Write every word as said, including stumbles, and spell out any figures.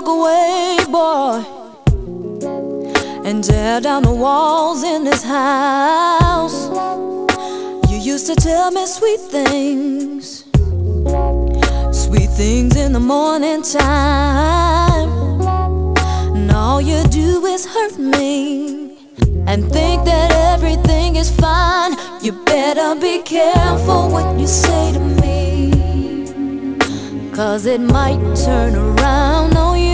walk away, boy, and tear down the walls in this house. You used to tell me sweet things, sweet things in the morning time. All you do is hurt me and think that everything is fine. You better be careful what you say to me, 'cause it might turn around on you.